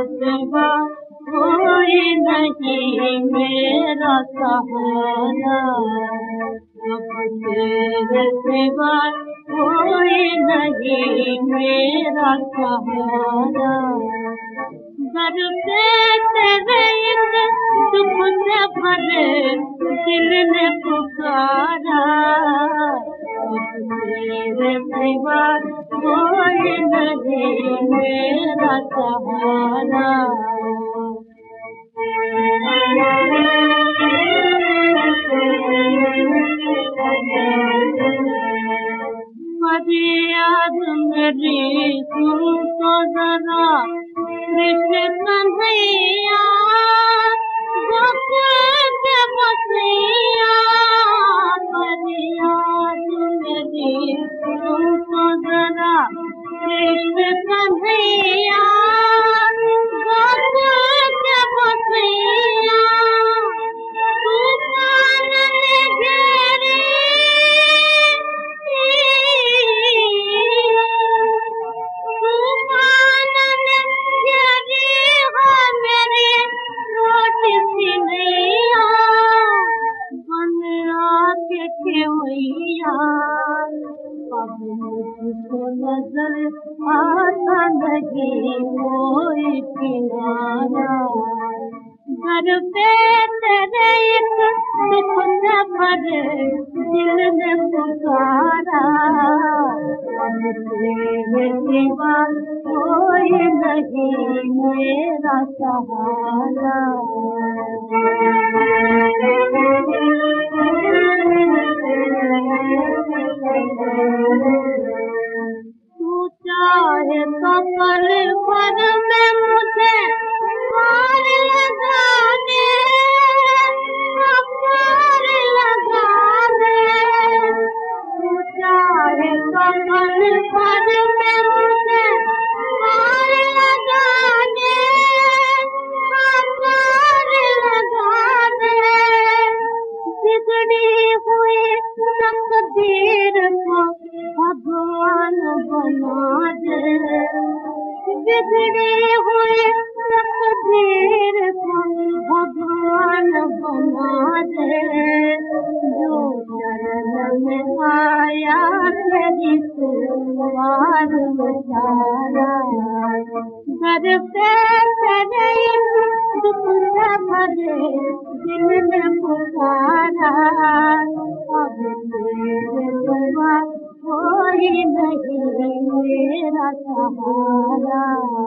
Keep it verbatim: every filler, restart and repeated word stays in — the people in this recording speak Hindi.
सिवा कोई नहीं मेरा सहारा, अब तेरे सिवा कोई नहीं मेरा सहारा। दर पे तेरे एक दुख से भरे दिल ने पुकारा, अब तेरे सिवा कोई नहीं मेरा सहारा। फरियाद मेरी सुन तो जरा कृष्ण कन्हैया, गोकुल के बसैया। फरियाद मेरी सुन तो जरा कृष्ण कन्हैया, गोकुल के बसैया। तूफान ने घेरे तूफान ने घेरी हो मेरी रोटी सी नैया, बन आके खेवैया। अब मुझको नजर आता नहीं कोई किनारा, घर पे तेरे एक दुख से भरे दिल ने पुकारा, अब तेरे सिवा कोई नहीं मेरा सहारा। तू चाहे तो पल भर में मुझे पार लगा दे, पार लगा दे। तू चाहे तो पल भर में मुझे पार लगा दे, पार लगा दे। बिगड़ी हुई तकदीर को भगवान बना दे, बिगड़ी हुई तकदीर को भगवान बना दे। जो चरण में आया तेरी सुवार बेचारा, घर पे तेरे दुख से भरे दिल ने पुकारा, अब तेरे सिवा कोई नहीं मेरा सहारा।